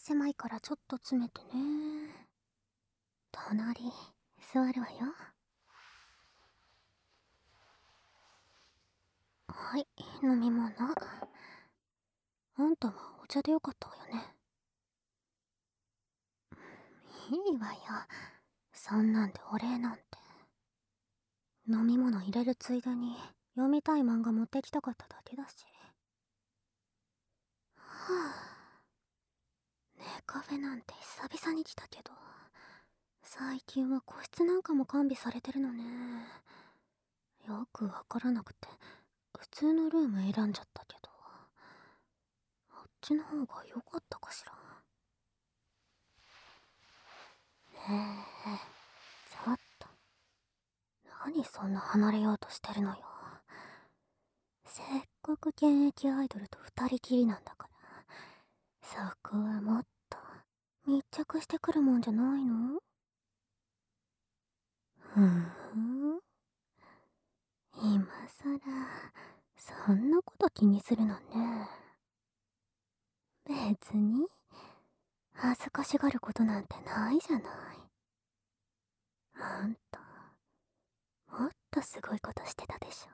狭いからちょっと詰めてね。隣、座るわよ。はい、飲み物。あんたはお茶でよかったわよね。いいわよ。そんなんでお礼なんて。飲み物入れるついでに読みたい漫画持ってきたかっただけだし。はぁ、ネカフェなんて久々に来たけど、最近は個室なんかも完備されてるのね。よくわからなくて普通のルーム選んじゃったけど、あっちの方が良かったかしら。ねえ、ちょっと、何そんな離れようとしてるのよ。せっかく現役アイドルと二人きりなんだから、そこはもっと密着してくるもんじゃないの？ふーん、今さらそんなこと気にするのね。別に恥ずかしがることなんてないじゃない。あんたもっとすごいことしてたでし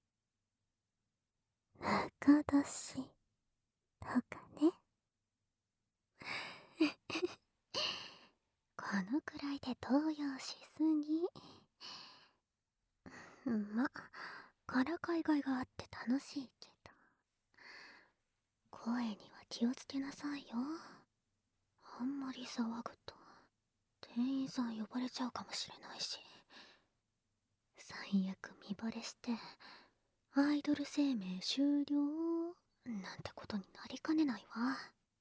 ょ。仲出しとかね。このくらいで動揺しすぎ。ま、からかいがいがあって楽しいけど、声には気をつけなさいよ。あんまり騒ぐと店員さん呼ばれちゃうかもしれないし、最悪見バレしてアイドル生命終了なんてことになりかねないわ。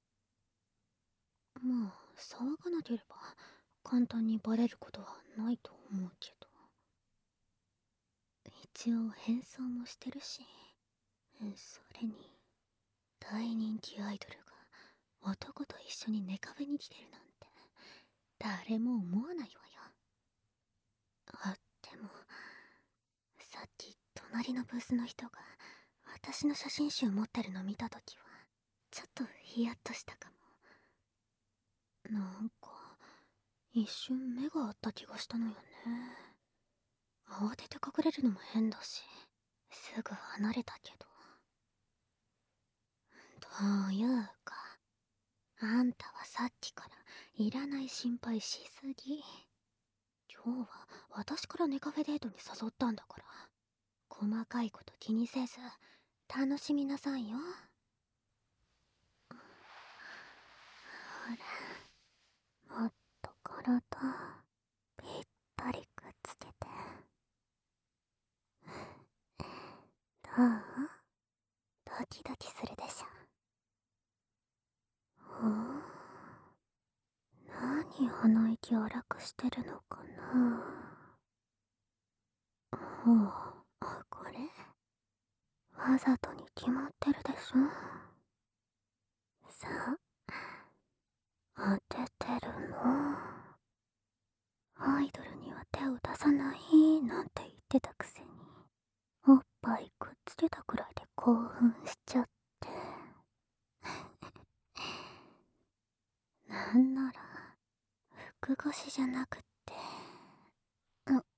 まあ騒がなければ簡単にバレることはないと思うけど、一応変装もしてるし、それに大人気アイドルが男と一緒にネカフェに来てるなんて誰も思わないわよ。あっても、さっき隣のブースの人が私の写真集持ってるの見たときはちょっとヒヤッとしたかも。なんか一瞬目が合った気がしたのよね。慌てて隠れるのも変だし、すぐ離れたけど。というか、あんたはさっきからいらない心配しすぎ。今日は私からネカフェデートに誘ったんだから、細かいこと気にせず楽しみなさいよ。ほら、もっと体ぴったりくっつけて。どう？ドキドキするでしょ。ほう、何鼻息荒くしてるのかな。ほう、これわざとに決まってるでしょ。さあ、当ててるの。アイドルには手を出さないなんて言ってたくせに、おっぱいくっつけたくらいで興奮しちゃって。なんなら服越しじゃなくって、うっ、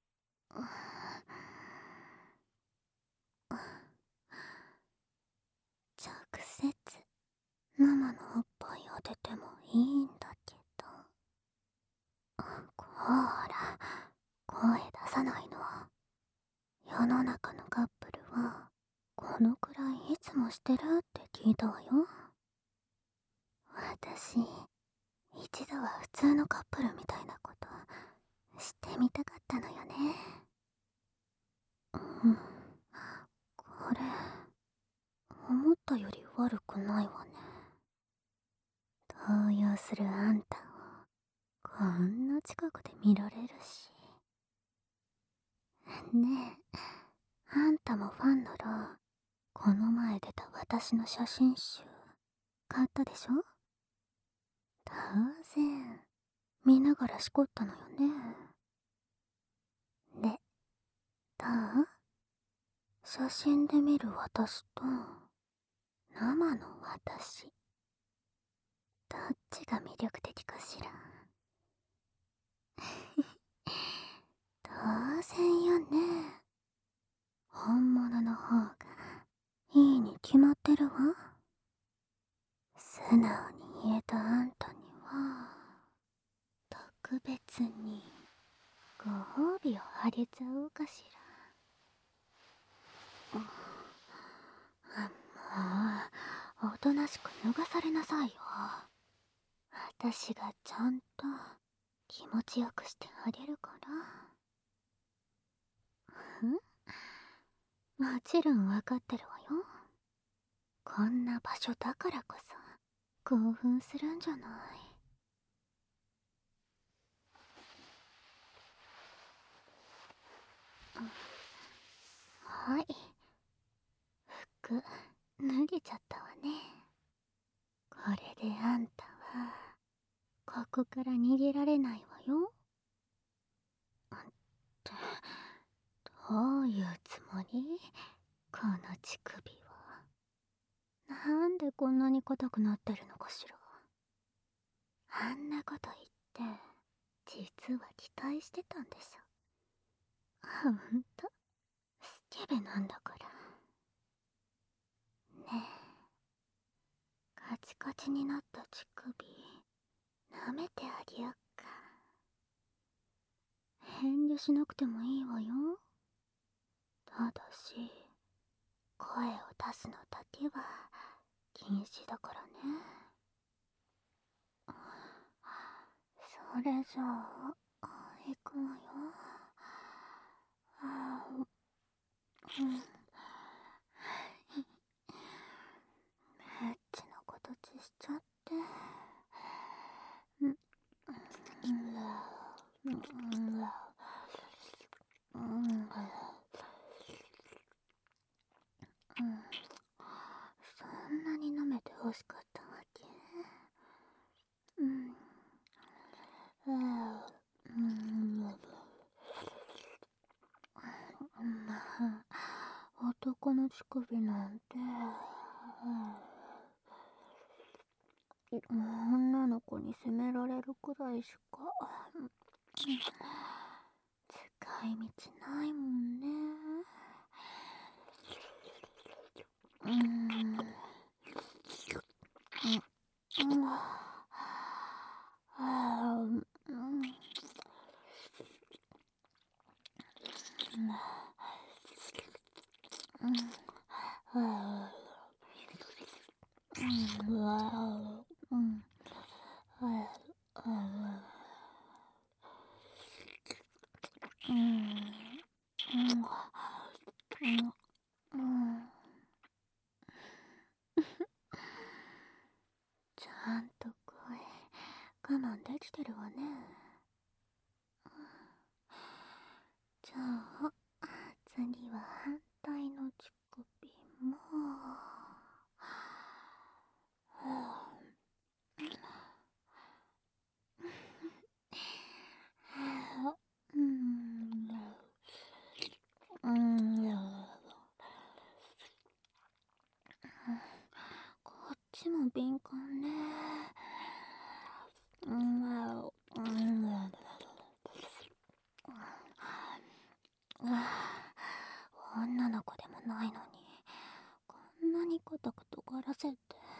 直接生のおっぱい当ててもいいんだけど。ほら、声出さないの。世の中のカップルはこのくらいいつもしてるって聞いたわよ。私、一度は普通のカップルみたいなことしてみたかったのよね。うん、これ思ったより悪くないわね。動揺するあんたをこんな近くで見られるし。ねえ、あんたもファンならこの前出た私の写真集買ったでしょ。当然見ながらしこったのよね。で、どう？写真で見る私と生の私、 どっちが魅力的かしら。当然よね。本物の方がいいに決まってるわ。素直に言えたあんたには特別にご褒美をあげちゃおうかしら。もうおとなしく脱がされなさいよ。私がちゃんと気持ちよくしてあげるから。もちろんわかってるわよ。こんな場所だからこそ興奮するんじゃない。はい、服脱げちゃったわね。これであんたはここから逃げられないわよ。ってどういうつもり？この乳首は。なんでこんなに硬くなってるのかしら。あんなこと言って実は期待してたんでしょ。ほんとスケベなんだから。ねえ、カチカチになった乳首舐めてあげよっか。遠慮しなくてもいいわよ。ただし声を出すのだけは禁止だからね。それじゃあ行くわよ。エッチな形しちゃって。そんなに舐めて欲しかったわけ？まあ男の乳首なんて女の子に責められるくらいしか使い道ないもんね。ちゃんと声我慢できてるわね。じゃあ次は反対の乳首も。こっちも敏感ね。女の子でもないのにこんなにコトコトがらせて。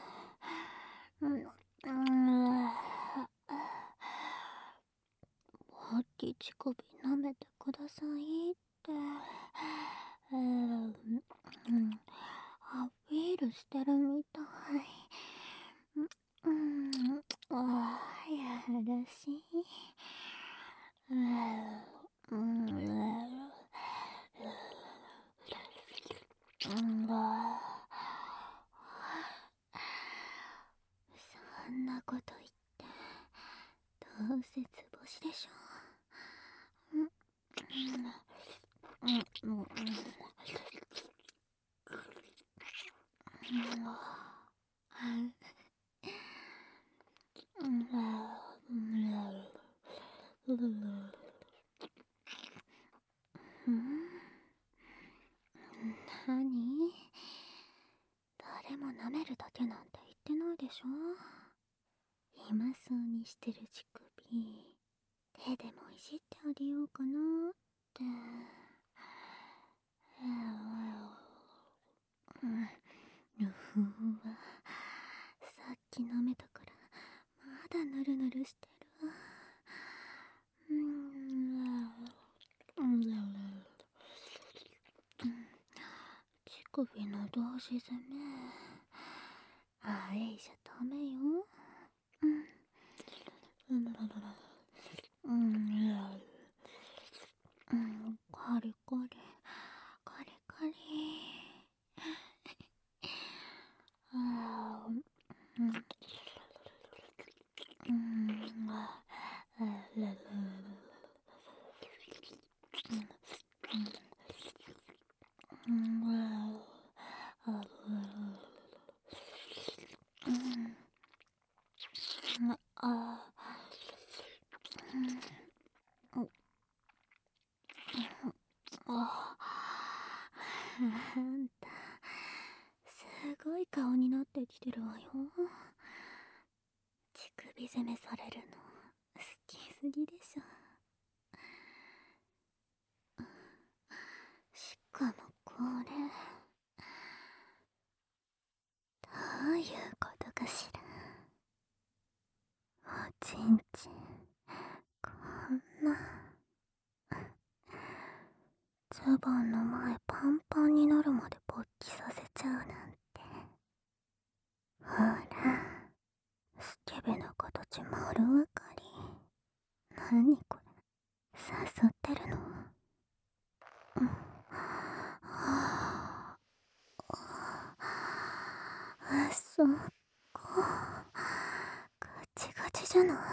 もっき乳首舐めてくださいって、アピールしてるみたい。やるし。そんなこと言ってどうせ図星でしょ。なに？誰も舐めるだけなんて言ってないでしょ。 暇そうにしてる乳首、手でもいじってあげようかなって。うふわ、さっき舐めたからまだぬるぬるしてる。乳首の同時攻め、あれじゃダメよ。カリカリカリカリ。あんた、すごい顔になってきてるわよ。乳首攻めされるの好きすぎでしょ。しかもこれ、どういうことかしら。おちんちん、こんなズボンの前パンパンになるまで勃起させちゃうなんて。ほら、スケベな形丸分かり。何これ、誘ってるの？そっか、ガチガチじゃない。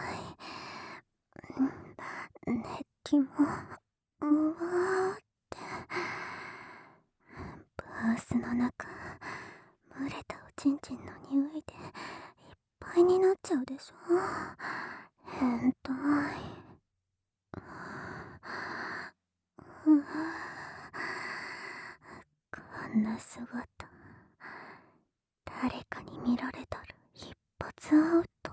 熱気もうわーって。ブースの中、蒸れたおちんちんの匂いでいっぱいになっちゃうでしょ。変態。こんな姿、誰かに見られたら一発アウト。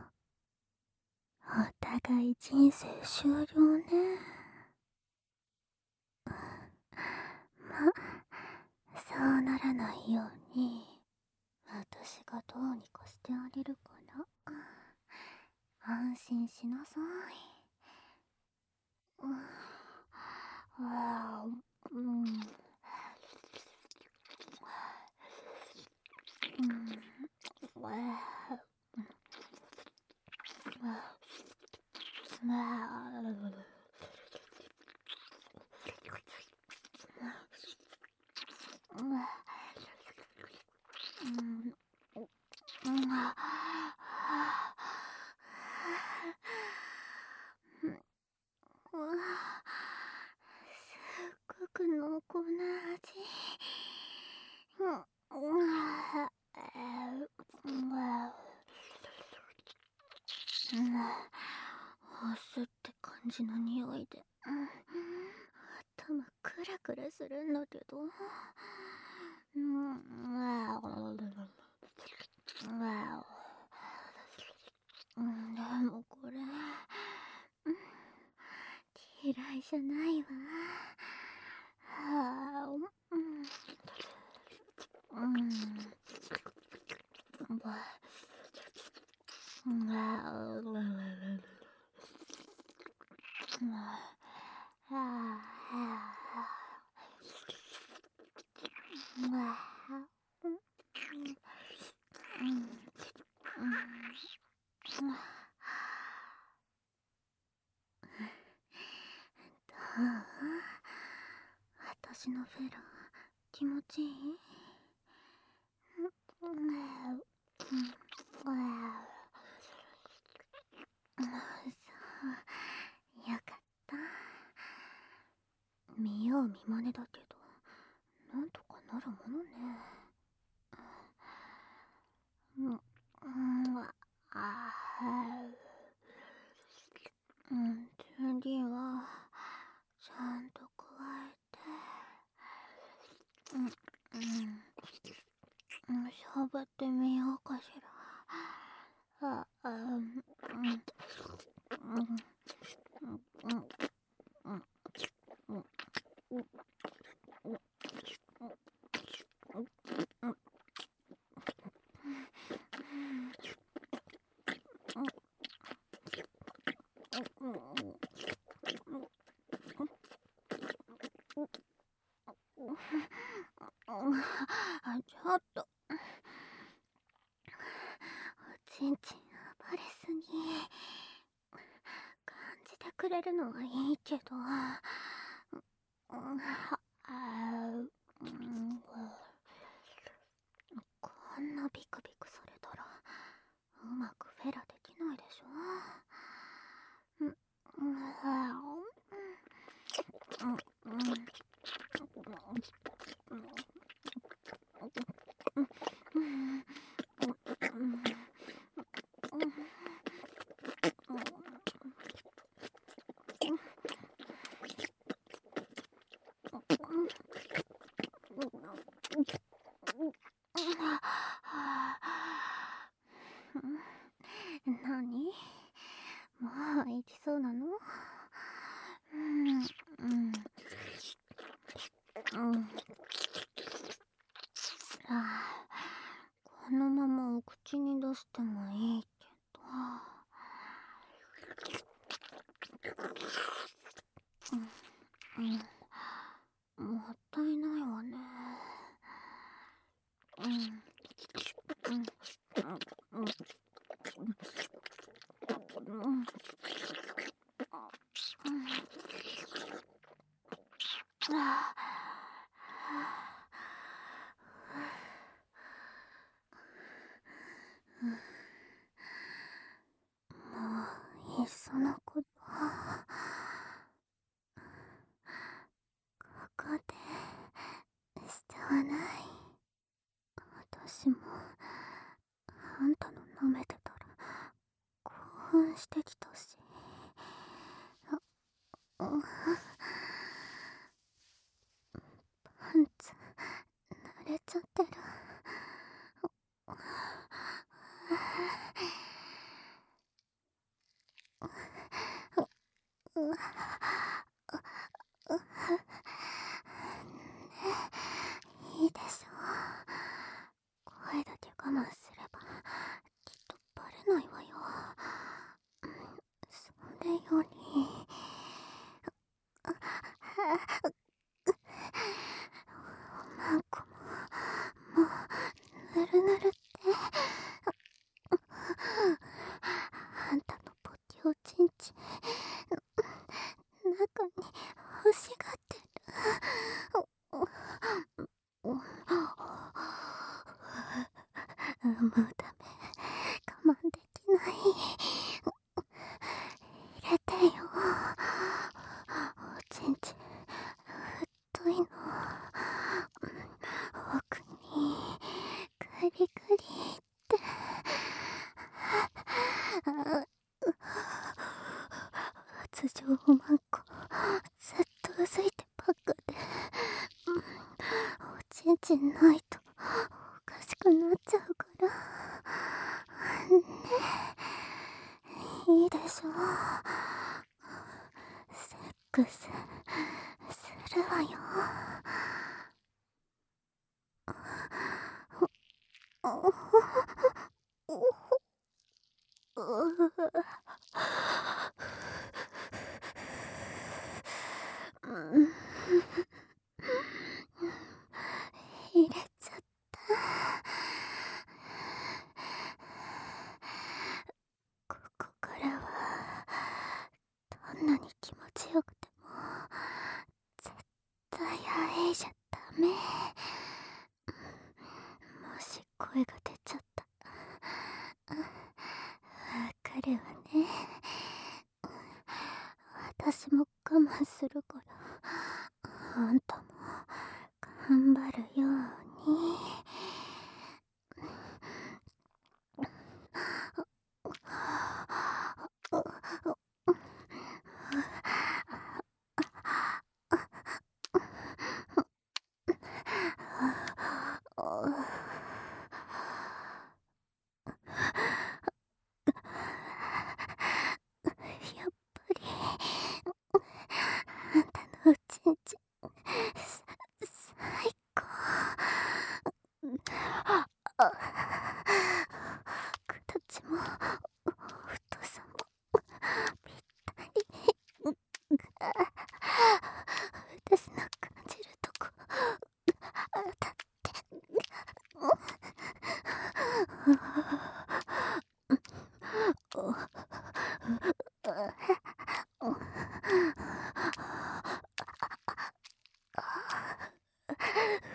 お互い人生終了ね。ま、そうならないように私がどうにかしてあげるから、安心しなさい。すっごく濃厚な味。お酢って感じの匂いで、頭クラクラするんだけど。でもこれ、嫌いじゃないわ。どう？私のフェラ気持ちいい？そうよかった。見よう見まねだけどなんとかなるものね。次はちゃんと加えて、喋ってみようかしら。 れるのはいいけど、うん、こんなビクビクされたらうまくフェラできないでしょ。何？もう行きそうなの？このままお口に出してもいいけど、もったいないわね。もういっそのこと、ここでしてはない。私もあんたの舐めてたら興奮してきたし、パンツ濡れちゃってる。いいでしょう。声だけ我慢すればきっとバレないわよ。それよりおまんこももうぬるぬるって。あんたのポテおちんち中に欲しがってる。もうダメ、我慢できない。入れてよ、おちんち太いの。奥にグリグリって通常おまんこずっとうずいてばっかで、おちんちんないとおかしくなっちゃうからね。いいでしょう。セックスするわよ。入れちゃった。ここからはどんなに気持ちよくても絶対あえいじゃダメ。もし声が出ちゃったわかるわね。私も我慢するから、あんたも頑張るように。やっぱりあんたのおちんち最高。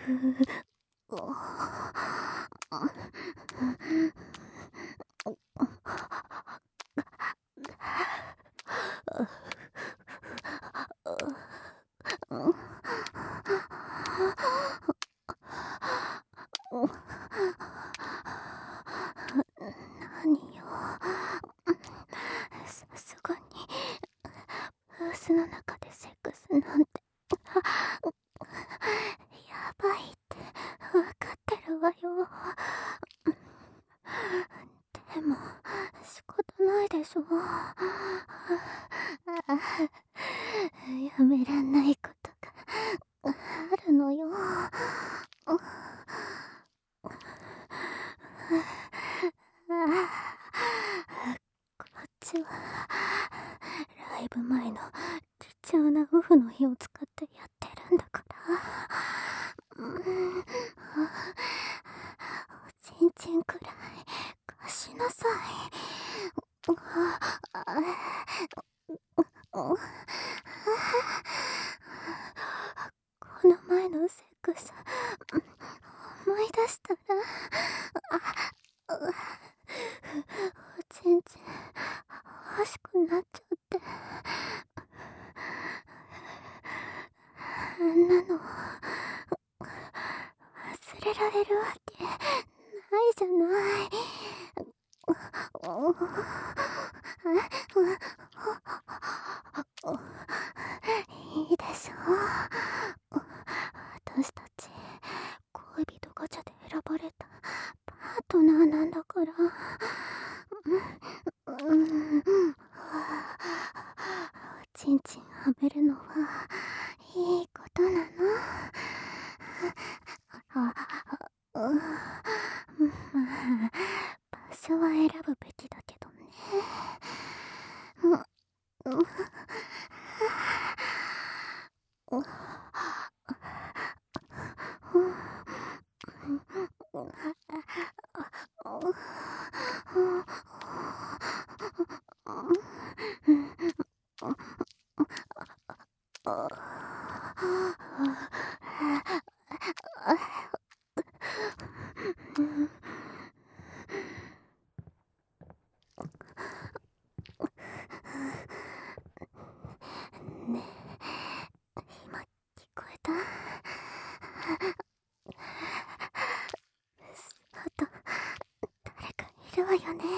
何よ、さすがにブースの中でセックスなんてやばいって分かってるわよ。でも仕方ないでしょ。やめらんないことがあるのよ。こっちはライブ前の貴重なオフの日を使ってやってるんだから。おちんちんくらい貸しなさい。この前のセックス思い出したらおちんちん欲しくなっちゃって、あんなの忘れられるわけないじゃない。いいでしょ。私たち恋人ガチャで選ばれたパートナーなんだから。おちんちんはめるのはいいことなの。まあ場所は選ぶべきだけどね。ねえ、今聞こえた？あと誰かいるわよね。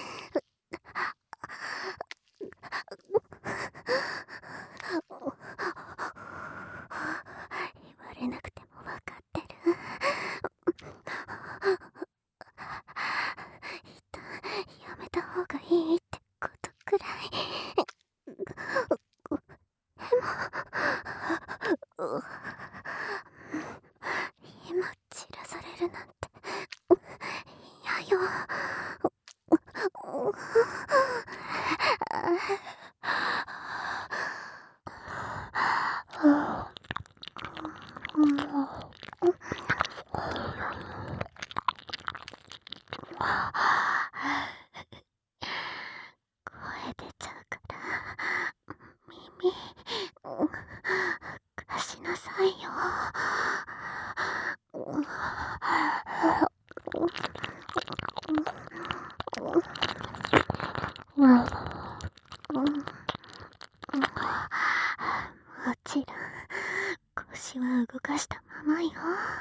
言われなくても分かってる。一旦やめた方がいいってことくらい。今散らされるなんて嫌よ。声出ちゃうから耳貸しなさいよ。もちろん腰は動かしたままよ。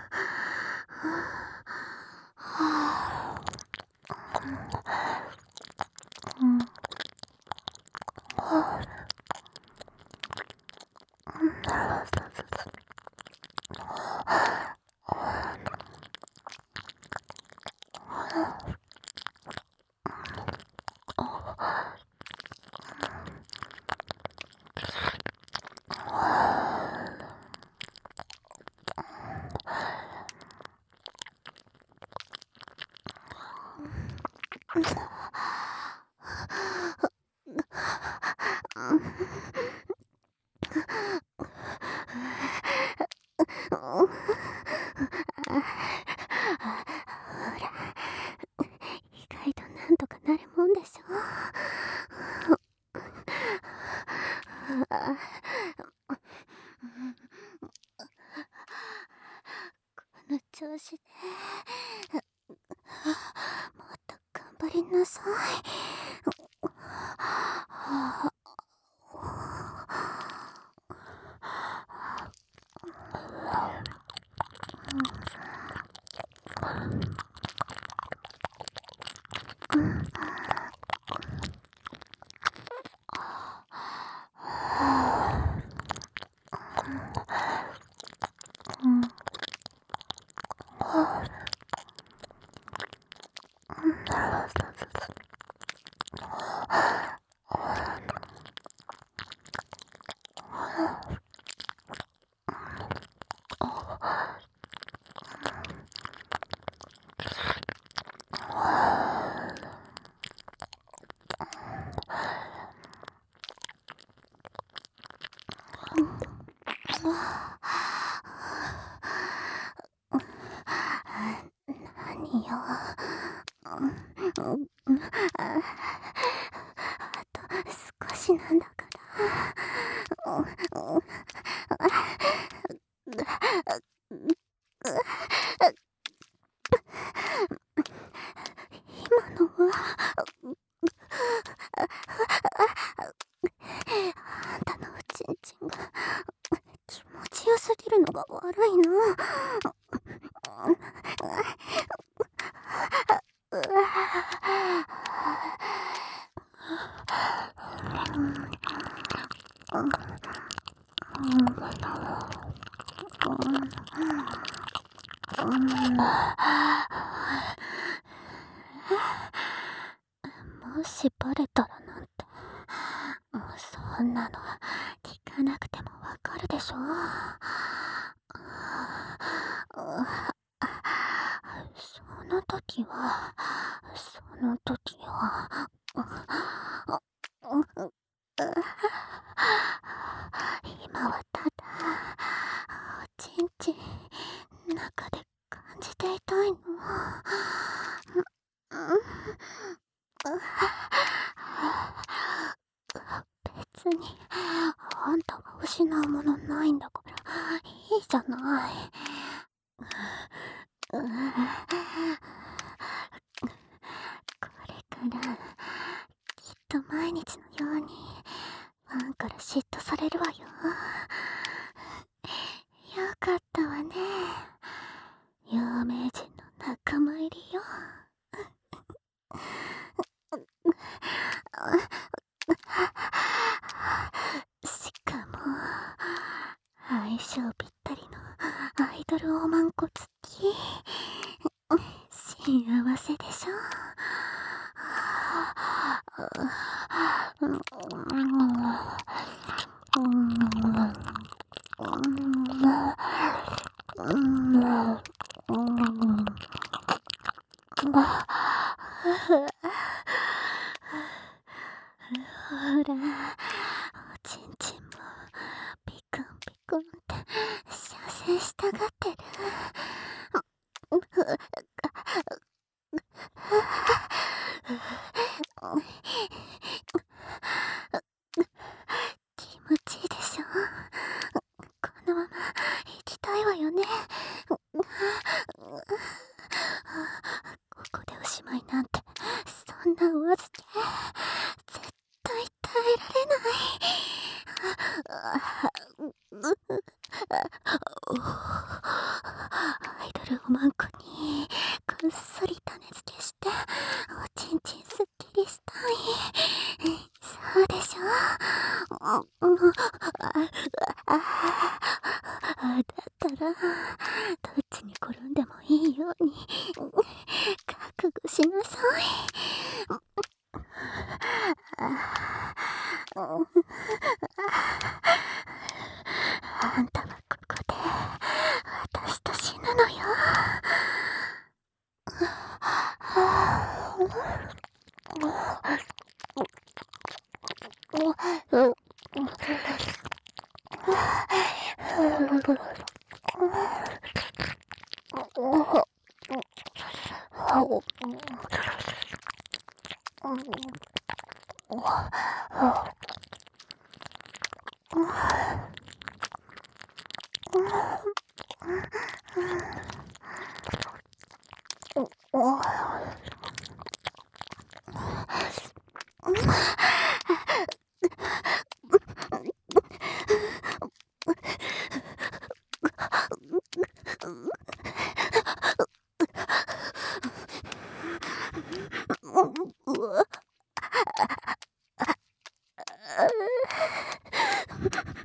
意外となんとかなるもんでしょ。 調子で。もっと頑張りなさい。何よ。あと少しなんだから。今のはあんたのおちんちんが気持ちよすぎるのが悪いの。もしバレたらなんて、そんなの聞かなくてもわかるでしょ。その時は今はただおちんちん中で感じていたいの。別にあんたが失うものないんだからいいじゃない。これからきっと毎日のようにファンから嫉妬されるわよ。よかったわね。有名人の仲間入りよ。しかも相性ぴったりのアイドルおまんこ付き。幸せでしょ。ほら、おちんちんもピクンピクンって射精したがってる。気持ちいいでしょ。このまま行きたいわよね。ここでおしまいなんてそんなお預け絶対耐えられない。アイドルおまんこにこっそり種付けしておちんちんすっきりしたい。そうでしょ。だったらどっちに転んでもいいように覚悟しなさい。あんたはここで私と死ぬのよ。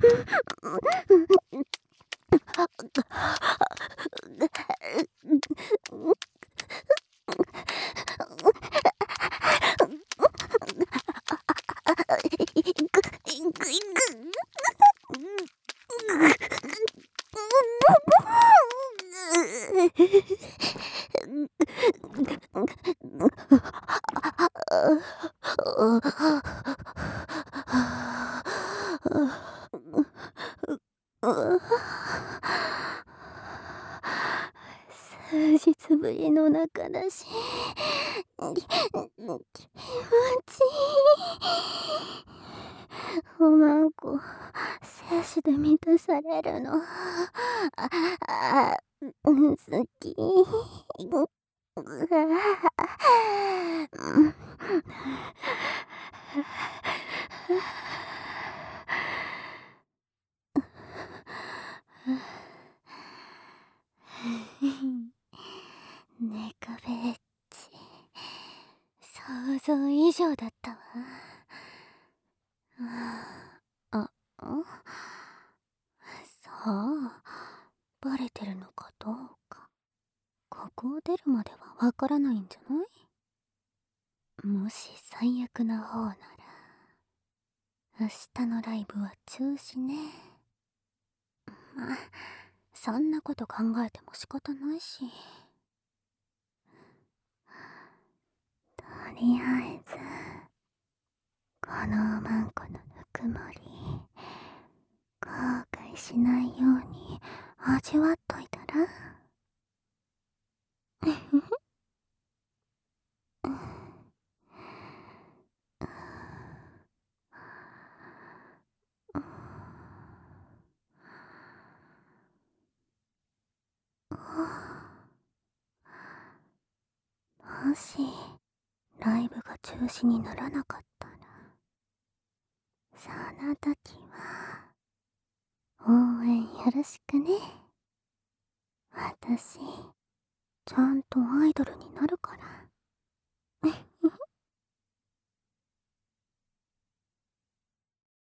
数日ぶりの中だし、気持ちいい。おまんこ、精子で満たされるの。好き。ネカフェッチ、想像以上だったわ。さあ、バレてるのかどうか。ここを出るまではわからないんじゃない？もし最悪な方なら、明日のライブは中止ね。まあ、そんなこと考えても仕方ないし。とりあえず、このおまんこのぬくもり、後悔しないように味わっといたら？もし、ライブが中止にならなかったら、その時は、応援よろしくね。私、ちゃんとアイドルになるから。